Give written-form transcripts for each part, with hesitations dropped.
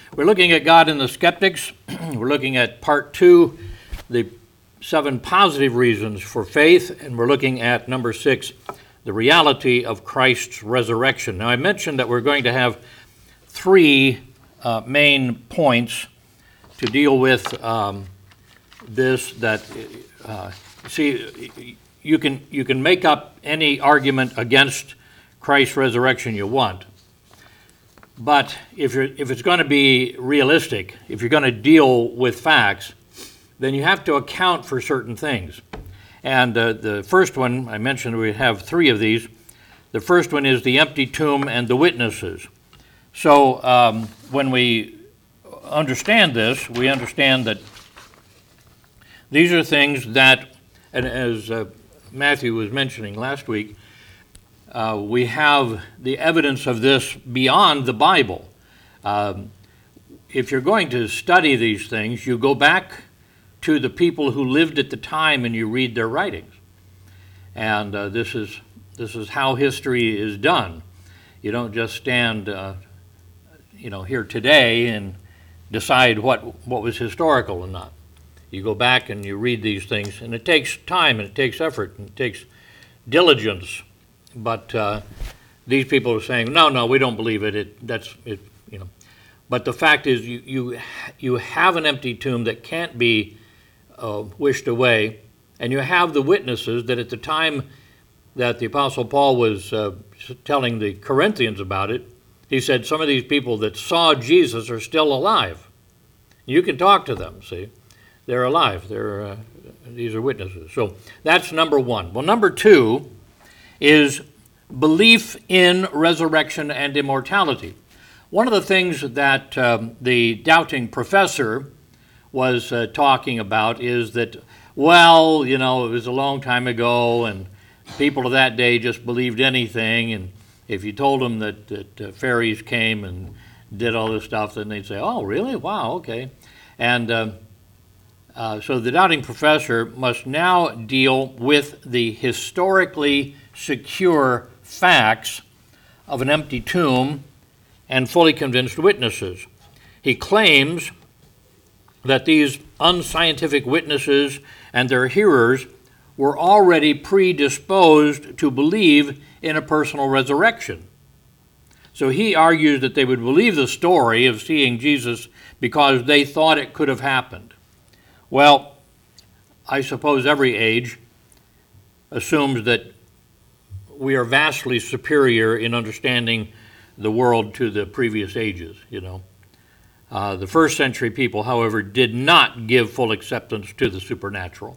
We're looking at God and the Skeptics. We're looking at part 2, the 7 positive reasons for faith, and we're looking at number 6, the reality of Christ's resurrection. Now, I mentioned that we're going to have 3 main points to deal with this. That you can make up any argument against Christ's resurrection you want, but if it's going to be realistic, if you're going to deal with facts, then you have to account for certain things. And the first one, I mentioned we have 3 of these. The first one is the empty tomb and the witnesses. So when we understand this, we understand that these are things that, and as Matthew was mentioning last week, we have the evidence of this beyond the Bible. If you're going to study these things, you go back to the people who lived at the time and you read their writings. And this is how history is done. You don't just stand here today and decide what was historical and not. You go back and you read these things, and it takes time and it takes effort and it takes diligence. But these people are saying, no, we don't believe it. But the fact is, you have an empty tomb that can't be wished away, and you have the witnesses that at the time that the Apostle Paul was telling the Corinthians about it, he said some of these people that saw Jesus are still alive. You can talk to them, see. They're alive. These are witnesses. So that's number 1. Well, number 2 is belief in resurrection and immortality. One of the things that the doubting professor was talking about is that, it was a long time ago, and people of that day just believed anything, and if you told them that fairies came and did all this stuff, then they'd say, oh, really? Wow, okay. And so the doubting professor must now deal with the historically secure facts of an empty tomb and fully convinced witnesses. He claims that these unscientific witnesses and their hearers were already predisposed to believe in a personal resurrection. So he argues that they would believe the story of seeing Jesus because they thought it could have happened. Well, I suppose every age assumes that we are vastly superior in understanding the world to the previous ages, The first century people, however, did not give full acceptance to the supernatural.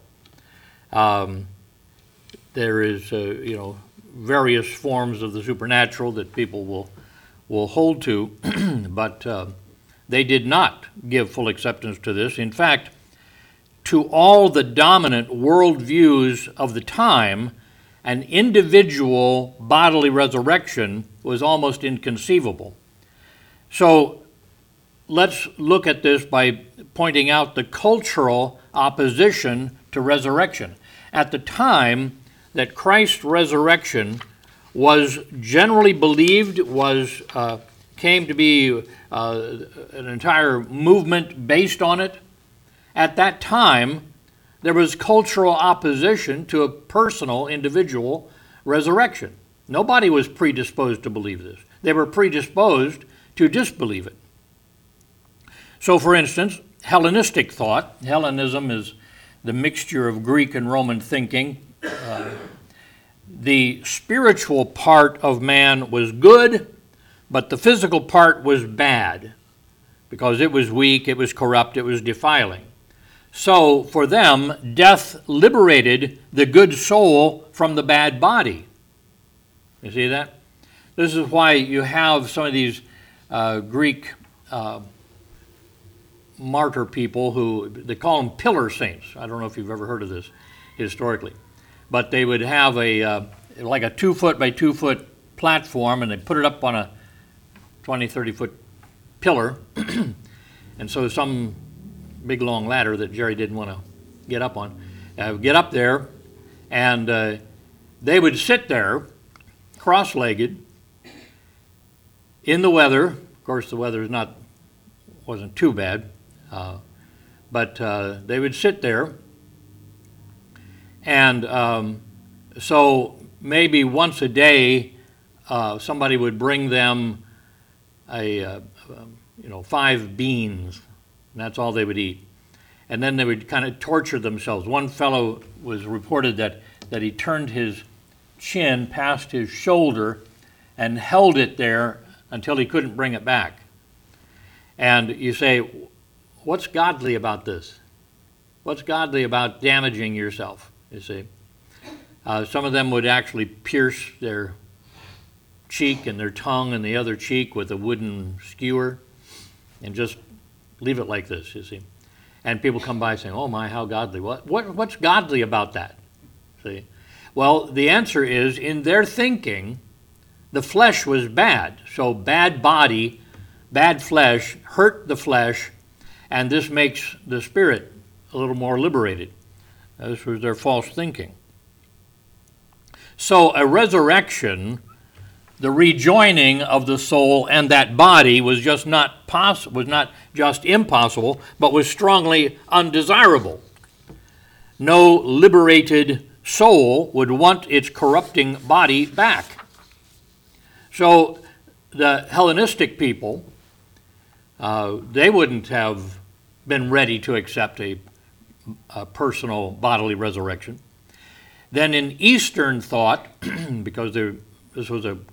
There is, various forms of the supernatural that people will hold to, but they did not give full acceptance to this. In fact, to all the dominant worldviews of the time, an individual bodily resurrection was almost inconceivable. So let's look at this by pointing out the cultural opposition to resurrection. At the time that Christ's resurrection was generally believed, came to be an entire movement based on it, at that time there was cultural opposition to a personal, individual resurrection. Nobody was predisposed to believe this. They were predisposed to disbelieve it. So, for instance, Hellenistic thought, Hellenism is the mixture of Greek and Roman thinking. The spiritual part of man was good, but the physical part was bad because it was weak, it was corrupt, it was defiling. So, for them, death liberated the good soul from the bad body. You see that? This is why you have some of these Greek martyr people who, they call them pillar saints. I don't know if you've ever heard of this historically. But they would have like a 2-foot by 2-foot platform, and they put it up on a 20, 30-foot pillar. And so some big long ladder that Jerry didn't want to get up on, get up there, and they would sit there cross-legged in the weather. Of course, the weather is not wasn't too bad. But they would sit there, and so maybe once a day somebody would bring them 5 beans, and that's all they would eat. And then they would kind of torture themselves. One fellow was reported that he turned his chin past his shoulder and held it there until he couldn't bring it back. And you say, what's godly about this? What's godly about damaging yourself, you see? Some of them would actually pierce their cheek and their tongue and the other cheek with a wooden skewer and just leave it like this, you see. And people come by saying, oh my, how godly. What's godly about that? See? Well, the answer is, in their thinking, the flesh was bad. So bad body, bad flesh, hurt the flesh, and this makes the spirit a little more liberated. This was their false thinking. So a resurrection, the rejoining of the soul and that body, was just not just impossible, but was strongly undesirable. No liberated soul would want its corrupting body back. So the Hellenistic people, they wouldn't have been ready to accept a personal bodily resurrection. Then in Eastern thought, because this was a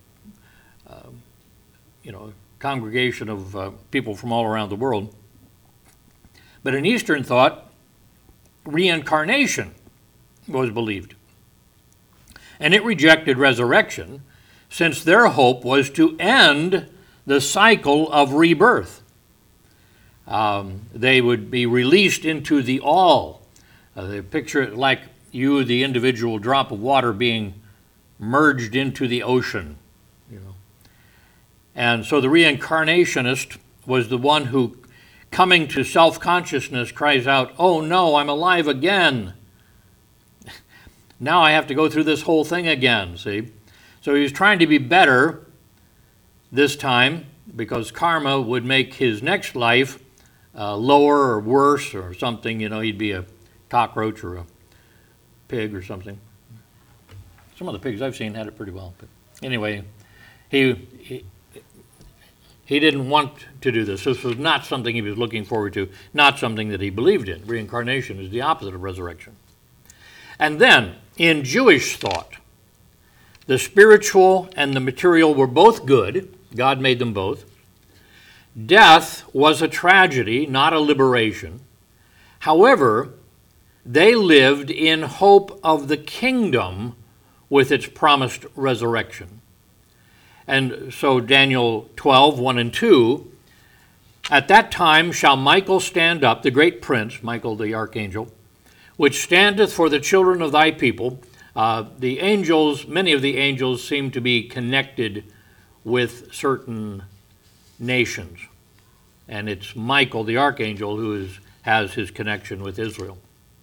congregation of people from all around the world, but in Eastern thought, reincarnation was believed. And it rejected resurrection, since their hope was to end the cycle of rebirth. They would be released into the all. They picture it like you, the individual drop of water, being merged into the ocean. And so the reincarnationist was the one who, coming to self-consciousness, cries out, oh no, I'm alive again. Now I have to go through this whole thing again, see? So he was trying to be better this time, because karma would make his next life lower or worse or something. He'd be a cockroach or a pig or something. Some of the pigs I've seen had it pretty well. But anyway, he didn't want to do this. This was not something he was looking forward to, not something that he believed in. Reincarnation is the opposite of resurrection. And then, in Jewish thought, the spiritual and the material were both good. God made them both. Death was a tragedy, not a liberation. However, they lived in hope of the kingdom with its promised resurrection. And so Daniel 12, 1 and 2, at that time shall Michael stand up, the great prince, Michael the archangel, which standeth for the children of thy people. The angels, many of the angels seem to be connected with certain nations. And it's Michael the archangel who has his connection with Israel.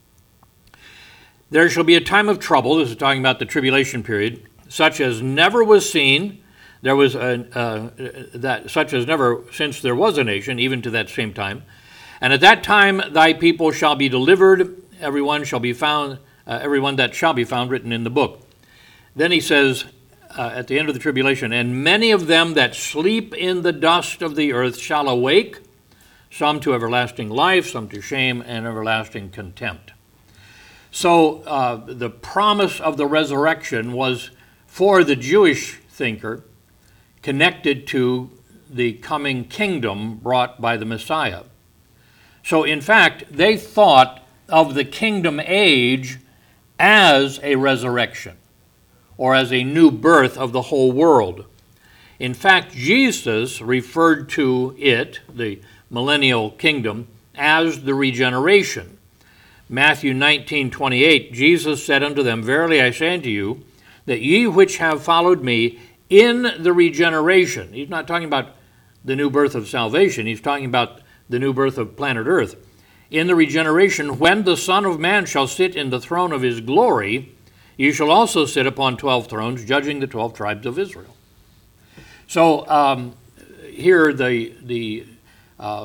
There shall be a time of trouble, this is talking about the tribulation period, such as never was seen. There was such as never since there was a nation, even to that same time. And at that time thy people shall be delivered, everyone that shall be found written in the book. Then he says, at the end of the tribulation, and many of them that sleep in the dust of the earth shall awake, some to everlasting life, some to shame and everlasting contempt. So the promise of the resurrection was for the Jewish thinker connected to the coming kingdom brought by the Messiah. So in fact, they thought of the kingdom age as a resurrection or as a new birth of the whole world. In fact, Jesus referred to it, the millennial kingdom, as the regeneration. Matthew 19:28, Jesus said unto them, verily I say unto you, that ye which have followed me in the regeneration, he's not talking about the new birth of salvation, he's talking about the new birth of planet Earth. In the regeneration, when the Son of Man shall sit in the throne of his glory, ye shall also sit upon 12 thrones, judging the 12 tribes of Israel. So here the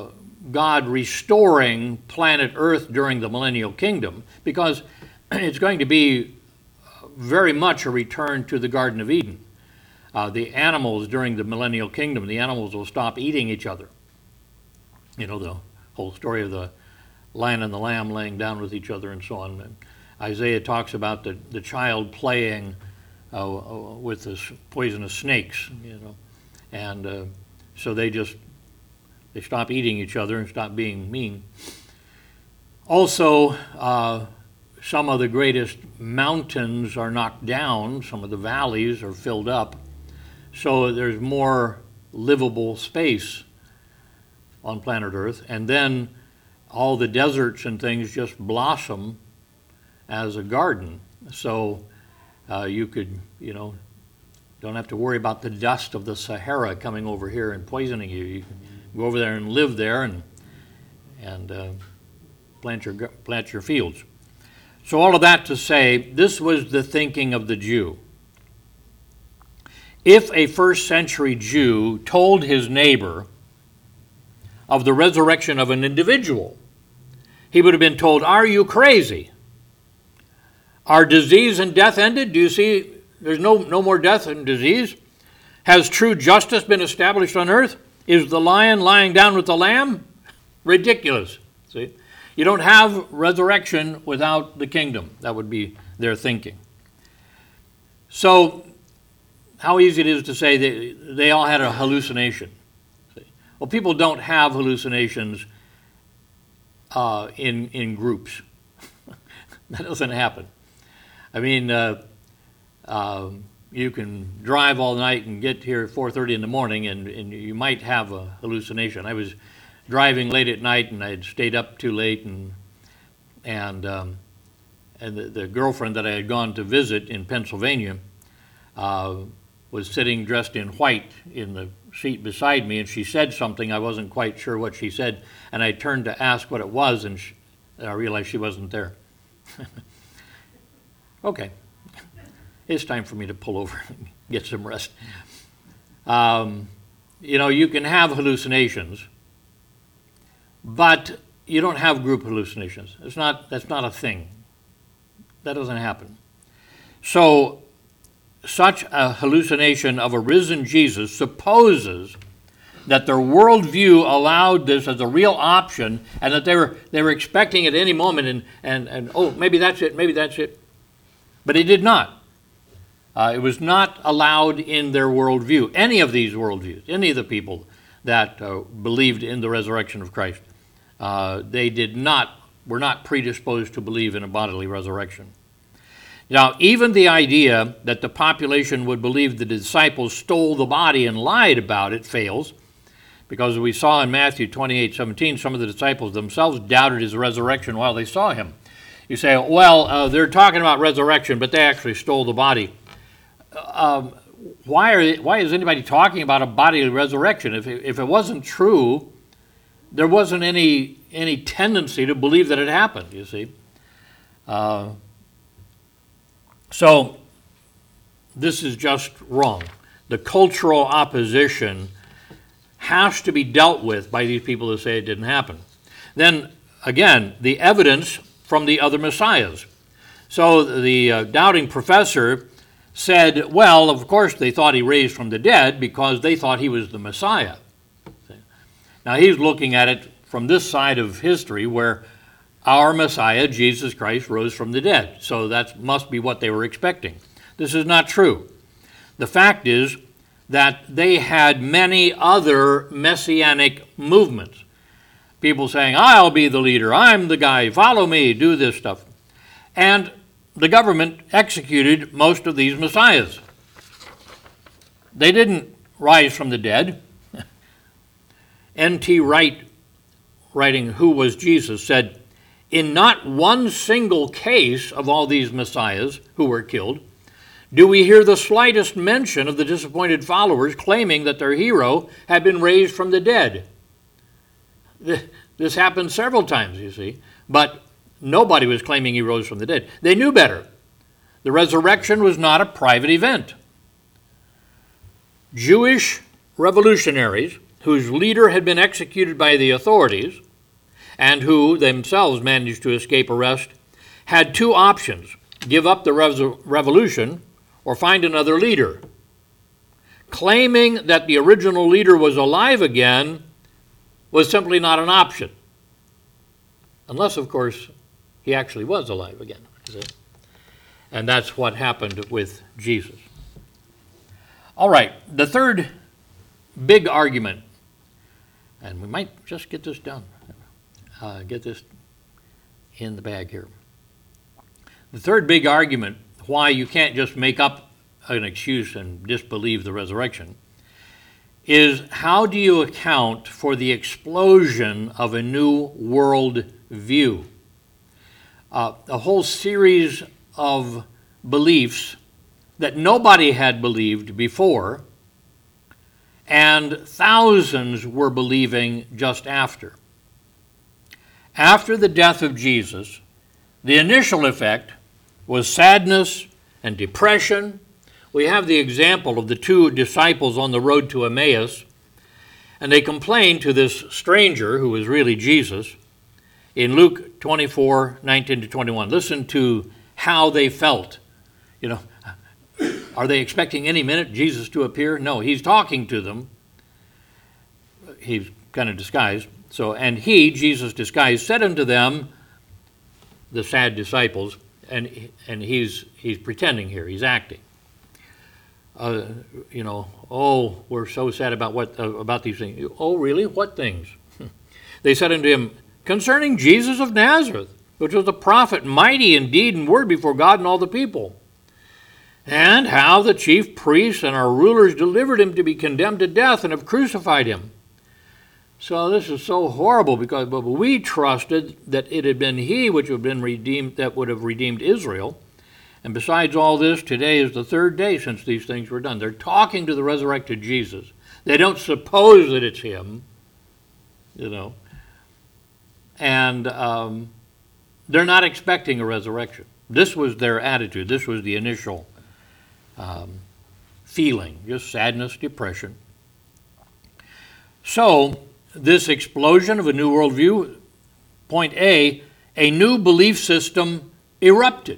God restoring planet Earth during the millennial kingdom, because it's going to be very much a return to the Garden of Eden. The animals during the millennial kingdom, the animals will stop eating each other. You know, the whole story of the lion and the lamb laying down with each other and so on. And Isaiah talks about the child playing with the poisonous snakes, you know. And so they stop eating each other and stop being mean. Also, some of the greatest mountains are knocked down. Some of the valleys are filled up. So there's more livable space on planet Earth. And then all the deserts and things just blossom as a garden. So you could, you know, don't have to worry about the dust of the Sahara coming over here and poisoning you. You can go over there and live there and plant your fields. So all of that to say, this was the thinking of the Jew. If a first century Jew told his neighbor of the resurrection of an individual, he would have been told, "Are you crazy? Are disease and death ended? Do you see there's no more death and disease? Has true justice been established on earth? Is the lion lying down with the lamb?" Ridiculous. See? You don't have resurrection without the kingdom. That would be their thinking. So, how easy it is to say they all had a hallucination. Well, people don't have hallucinations in groups. That doesn't happen. I mean, you can drive all night and get here at 4:30 in the morning, and you might have a hallucination. I was driving late at night, and I had stayed up too late, and the girlfriend that I had gone to visit in Pennsylvania was sitting dressed in white in the seat beside me, and she said something. I wasn't quite sure what she said, and I turned to ask what it was, and I realized she wasn't there. Okay, it's time for me to pull over and get some rest. You know, you can have hallucinations, but you don't have group hallucinations. That's not a thing. That doesn't happen. So, such a hallucination of a risen Jesus supposes that their worldview allowed this as a real option, and that they were expecting at any moment, and oh, maybe that's it. But it did not. It was not allowed in their worldview. Any of these worldviews, any of the people that believed in the resurrection of Christ, were not predisposed to believe in a bodily resurrection. Now, even the idea that the population would believe the disciples stole the body and lied about it fails, because we saw in Matthew 28:17, some of the disciples themselves doubted his resurrection while they saw him. You say, well, they're talking about resurrection, but they actually stole the body. Why is anybody talking about a bodily resurrection? If it wasn't true, there wasn't any tendency to believe that it happened, you see. So this is just wrong. The cultural opposition has to be dealt with by these people who say it didn't happen. Then, again, the evidence from the other messiahs. So the doubting professor said, well, of course they thought he raised from the dead because they thought he was the Messiah. Now he's looking at it from this side of history where our Messiah, Jesus Christ, rose from the dead. So that must be what they were expecting. This is not true. The fact is that they had many other messianic movements. People saying, I'll be the leader, I'm the guy, follow me, do this stuff. And the government executed most of these messiahs. They didn't rise from the dead. N.T. Wright, writing Who Was Jesus, said, in not one single case of all these messiahs who were killed do we hear the slightest mention of the disappointed followers claiming that their hero had been raised from the dead. This happened several times, you see, but nobody was claiming he rose from the dead. They knew better. The resurrection was not a private event. Jewish revolutionaries whose leader had been executed by the authorities and who themselves managed to escape arrest, had two options: give up the revolution or find another leader. Claiming that the original leader was alive again was simply not an option. Unless, of course, he actually was alive again. And that's what happened with Jesus. All right, the third big argument, and we might just get this done, get this in the bag here. The third big argument why you can't just make up an excuse and disbelieve the resurrection is, how do you account for the explosion of a new world view? A whole series of beliefs that nobody had believed before, and thousands were believing just after. After the death of Jesus, the initial effect was sadness and depression. We have the example of the two disciples on the road to Emmaus, and they complained to this stranger, who was really Jesus, in Luke 24:19-21. Listen to how they felt. You know, are they expecting any minute Jesus to appear? No, he's talking to them. He's kind of disguised. So, and he, Jesus disguised, said unto them, the sad disciples, and he's pretending here, he's acting. Oh, we're so sad about these things. Oh, really? What things? They said unto him, concerning Jesus of Nazareth, which was a prophet, mighty in deed and word before God and all the people, and how the chief priests and our rulers delivered him to be condemned to death and have crucified him. So this is so horrible, because we trusted that it had been he which would have been redeemed, that would have redeemed Israel. And besides all this, today is the third day since these things were done. They're talking to the resurrected Jesus. They don't suppose that it's him, and they're not expecting a resurrection. This was their attitude. This was the initial feeling, just sadness, depression. So this explosion of a new worldview, point A new belief system erupted.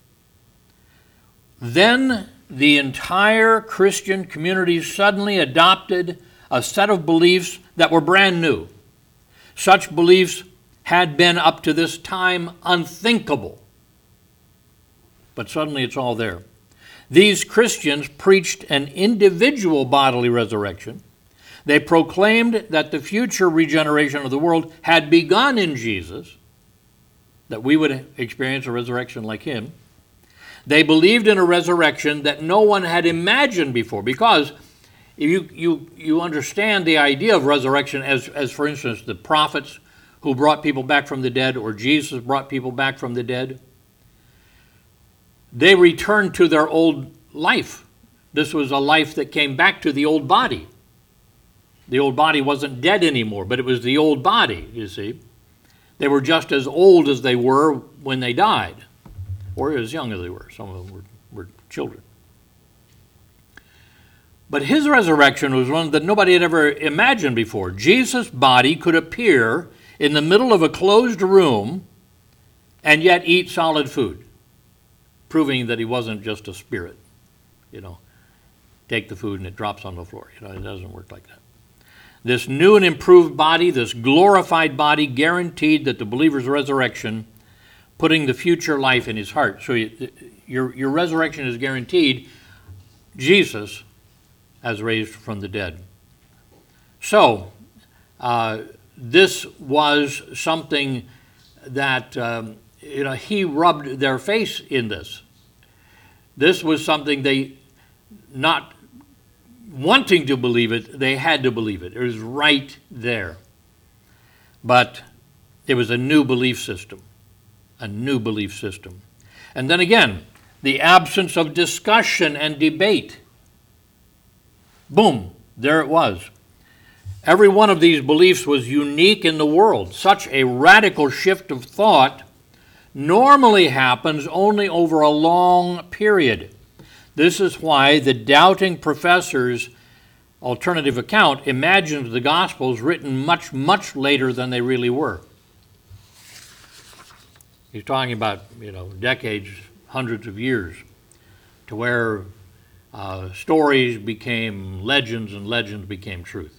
Then the entire Christian community suddenly adopted a set of beliefs that were brand new. Such beliefs had been up to this time unthinkable. But suddenly it's all there. These Christians preached an individual bodily resurrection. They proclaimed that the future regeneration of the world had begun in Jesus, that we would experience a resurrection like him. They believed in a resurrection that no one had imagined before, because you understand the idea of resurrection as, for instance, the prophets who brought people back from the dead, or Jesus brought people back from the dead. They returned to their old life. This was a life that came back to the old body. The old body wasn't dead anymore, but it was the old body, you see. They were just as old as they were when they died, or as young as they were. Some of them were children. But his resurrection was one that nobody had ever imagined before. Jesus' body could appear in the middle of a closed room and yet eat solid food, proving that he wasn't just a spirit. Take the food and it drops on the floor. It doesn't work like that. This new and improved body, this glorified body, guaranteed that the believer's resurrection, putting the future life in his heart. So your resurrection is guaranteed. Jesus has raised from the dead. So this was something that he rubbed their face in this. This was something they, not wanting to believe it, they had to believe it. It was right there. But it was a new belief system. A new belief system. And then again, the absence of discussion and debate. Boom, there it was. Every one of these beliefs was unique in the world. Such a radical shift of thought normally happens only over a long period. This is why the doubting professors alternative account imagines the Gospels written much, much later than they really were. He's talking about, decades, hundreds of years, to where stories became legends and legends became truth.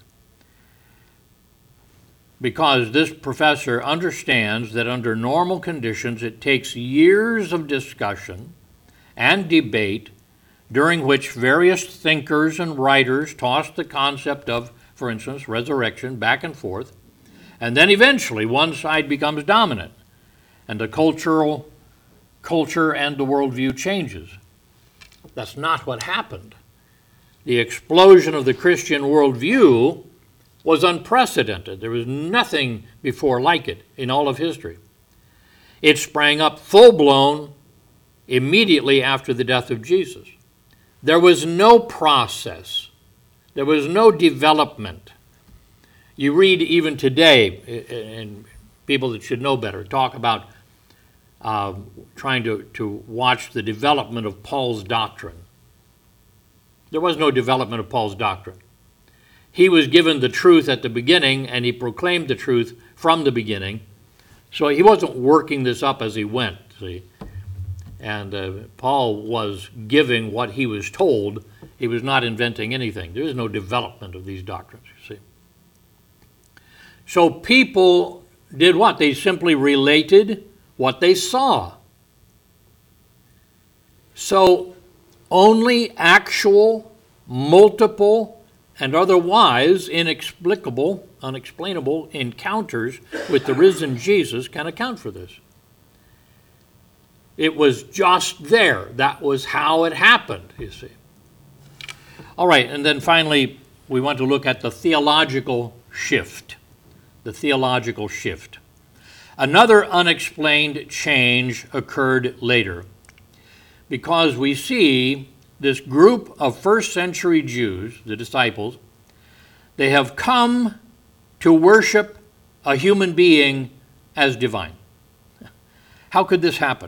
Because this professor understands that under normal conditions it takes years of discussion and debate during which various thinkers and writers toss the concept of, for instance, resurrection back and forth, and then eventually one side becomes dominant, and the culture and the worldview changes. That's not what happened. The explosion of the Christian worldview was unprecedented. There was nothing before like it in all of history. It sprang up full-blown immediately after the death of Jesus. There was no process. There was no development. You read even today, and people that should know better talk about trying to watch the development of Paul's doctrine. There was no development of Paul's doctrine. He was given the truth at the beginning, and he proclaimed the truth from the beginning. So he wasn't working this up as he went, see. And Paul was giving what he was told. He was not inventing anything. There is no development of these doctrines, you see. So people did what? They simply related what they saw. So only actual, multiple, and otherwise inexplicable, unexplainable encounters with the risen Jesus can account for this. It was just there. That was how it happened, you see. All right, and then finally, we want to look at the theological shift. The theological shift. Another unexplained change occurred later, because we see this group of first century Jews, the disciples, they have come to worship a human being as divine. How could this happen?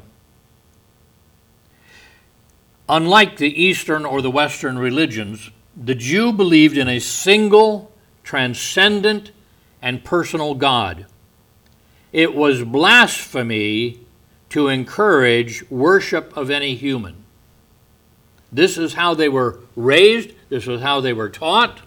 Unlike the Eastern or the Western religions, the Jew believed in a single, transcendent, and personal God. It was blasphemy to encourage worship of any human. This is how they were raised. This is how they were taught.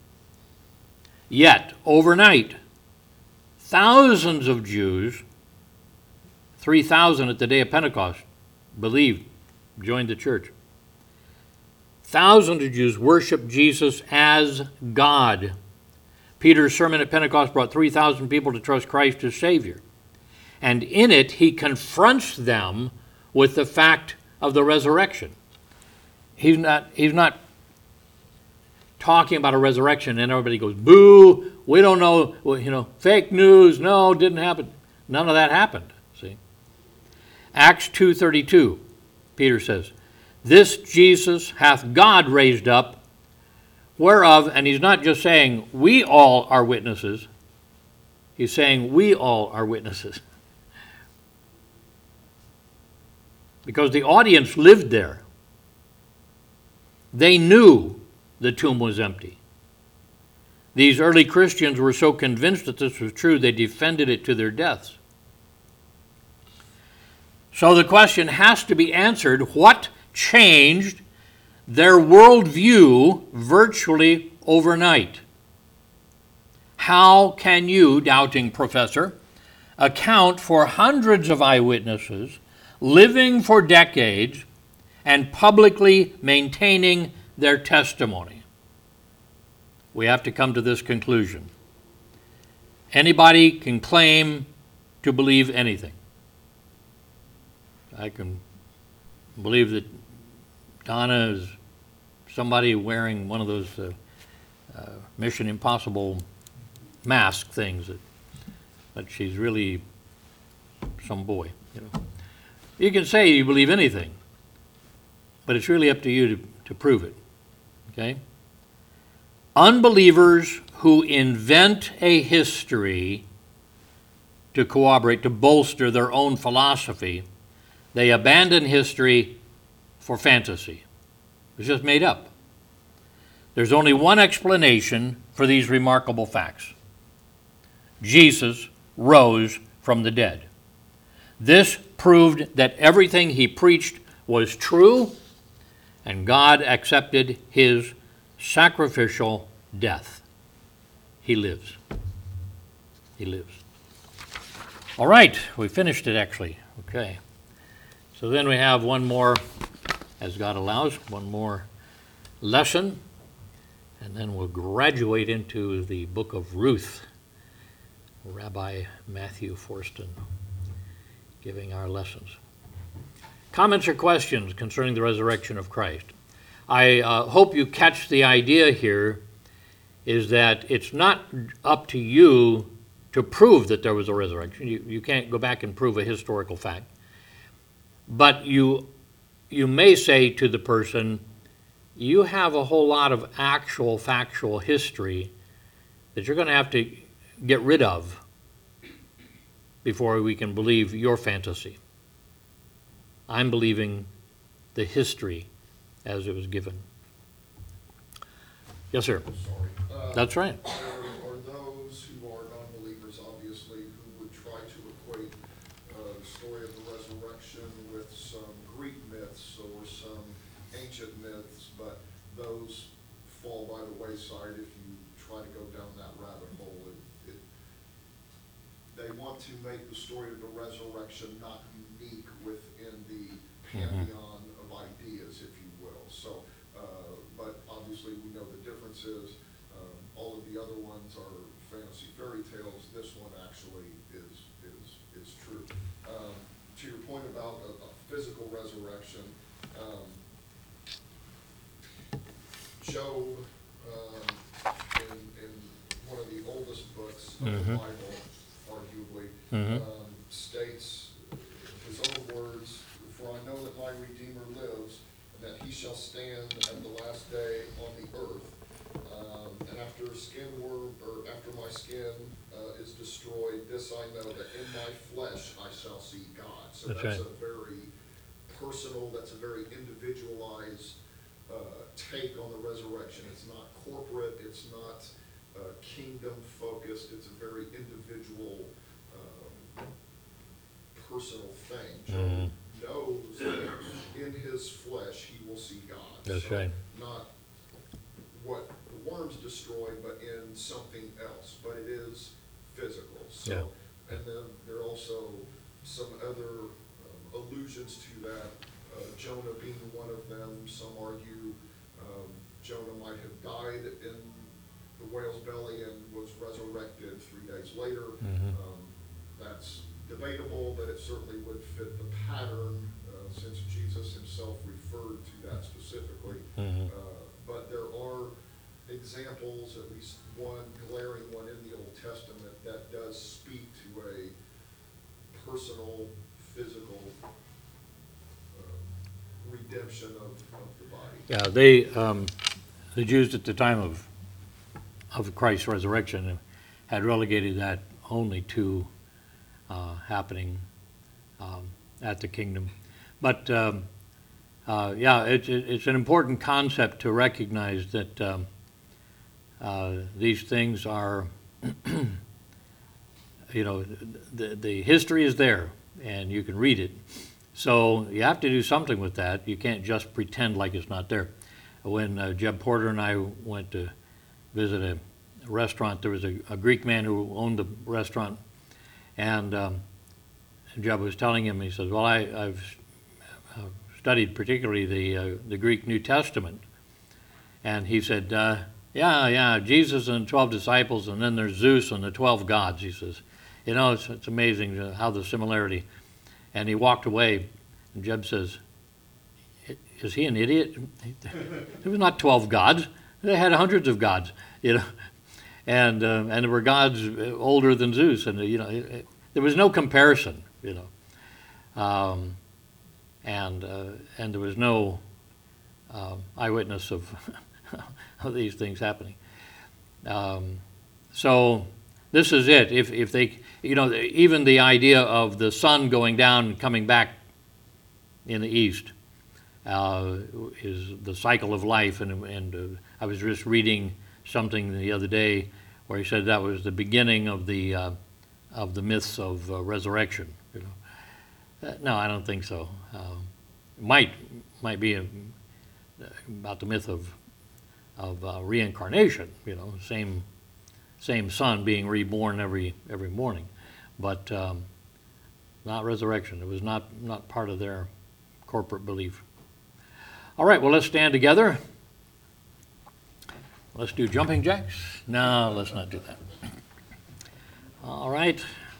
Yet, overnight, thousands of Jews, 3,000 at the day of Pentecost, believed, joined the church. Thousands of Jews worshiped Jesus as God. Peter's sermon at Pentecost brought 3,000 people to trust Christ as Savior. And in it, he confronts them with the fact of the resurrection. He's not talking about a resurrection and everybody goes, boo, we don't know, fake news, no, didn't happen. None of that happened, see. Acts 2:32, Peter says, this Jesus hath God raised up, whereof, and he's not just saying we all are witnesses, he's saying we all are witnesses. Because the audience lived there. They knew the tomb was empty. These early Christians were so convinced that this was true, they defended it to their deaths. So the question has to be answered, what changed their worldview virtually overnight? How can you, doubting professor, account for hundreds of eyewitnesses living for decades and publicly maintaining their testimony? We have to come to this conclusion. Anybody can claim to believe anything. I can believe that Donna is somebody wearing one of those Mission Impossible mask things, that she's really some boy. You can say you believe anything, but it's really up to you to prove it, okay? Unbelievers who invent a history to corroborate, to bolster their own philosophy, they abandon history for fantasy. It's just made up. There's only one explanation for these remarkable facts. Jesus rose from the dead. This proved that everything he preached was true, and God accepted his sacrificial death. He lives. He lives. All right, we finished it actually. Okay. So then we have one more, as God allows, one more lesson, and then we'll graduate into the book of Ruth. Rabbi Matthew Forston giving our lessons. Comments or questions concerning the resurrection of Christ? I hope you catch the idea here is that it's not up to you to prove that there was a resurrection. You can't go back and prove a historical fact. But you may say to the person, you have a whole lot of actual factual history that you're going to have to get rid of before we can believe your fantasy. I'm believing the history as it was given. Yes, sir. Sorry. That's right. There are those who are non-believers, obviously, who would try to equate the story of the resurrection with some Greek myths or some ancient myths, but those fall by the wayside if you try to go down that rabbit hole. They want to make the story of the resurrection not unique within the pantheon of ideas, if you will. So, but obviously we know the differences. All of the other ones are fantasy fairy tales. This one actually is true. To your point about a physical resurrection, Job, in one of the oldest books of the Bible, arguably, states his own words, "For I know that my Redeemer lives, and that he shall stand at the last day on the earth. And after my skin is destroyed, this I know, that in my flesh I shall see God." So that's right. a very personal, that's a very individualized take on the resurrection. It's not corporate, it's not kingdom focused, it's a very individual, personal thing. Job knows that in his flesh he will see God. That's So right. not what the worms destroy, but in something else. But it is physical. So, Yeah. and then there are also some other allusions to that. Jonah being one of them. Some argue Jonah might have died in the whale's belly and was resurrected 3 days later. That's debatable, but it certainly would fit the pattern since Jesus himself referred to that specifically. But there are examples, at least one glaring one in the Old Testament, that does speak to a personal, physical redemption of the body. Yeah, the Jews at the time of Christ's resurrection had relegated that only to happening at the kingdom. But yeah, it's an important concept to recognize that these things are, the history is there and you can read it. So you have to do something with that. You can't just pretend like it's not there. When Jeb Porter and I went to visit a restaurant, there was a Greek man who owned the restaurant, and Jeb was telling him, he says, well, I've studied particularly the Greek New Testament. And he said, yeah, Jesus and the 12 disciples, and then there's Zeus and the 12 gods. He says, it's amazing how the similarity. And he walked away, and Jeb says, is he an idiot? There was not 12 gods. They had hundreds of gods, and there were gods older than Zeus, and there was no comparison, and there was no eyewitness of these things happening. So this is it. If they, even the idea of the sun going down and coming back in the east is the cycle of life, and I was just reading something the other day where he said that was the beginning of the myths of resurrection. You know, no, I don't think so. Might be about the myth of reincarnation. You know, same son being reborn every morning, but not resurrection. It was not part of their corporate belief. All right, well, let's stand together. Let's do jumping jacks. No, let's not do that. All right.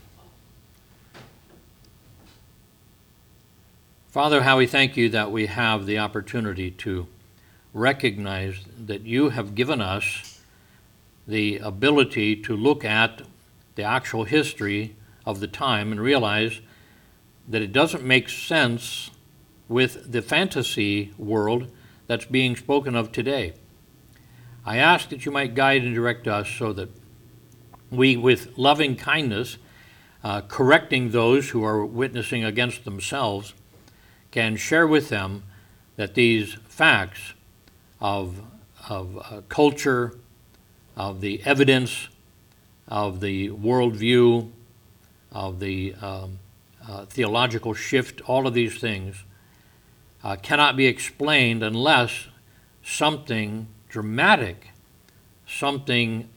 Father, how we thank you that we have the opportunity to recognize that you have given us the ability to look at the actual history of the time and realize that it doesn't make sense with the fantasy world that's being spoken of today. I ask that you might guide and direct us so that we, with loving kindness, correcting those who are witnessing against themselves, can share with them that these facts of culture, of the evidence, of the worldview, of the theological shift, all of these things cannot be explained unless something dramatic, something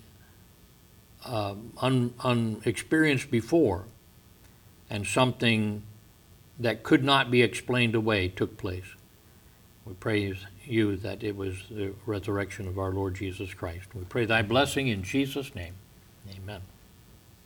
unexperienced before, and something that could not be explained away took place. We praise you that it was the resurrection of our Lord Jesus Christ. We pray thy blessing in Jesus' name. Amen.